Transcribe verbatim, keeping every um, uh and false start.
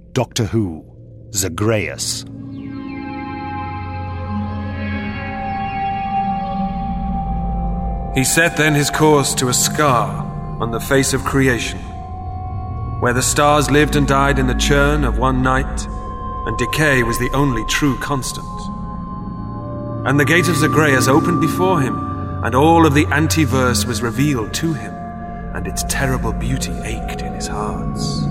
Doctor Who, Zagreus. He set then his course to a scar on the face of creation, where the stars lived and died in the churn of one night, and decay was the only true constant. And the gate of Zagreus opened before him, and all of the antiverse was revealed to him, and its terrible beauty ached in his heart.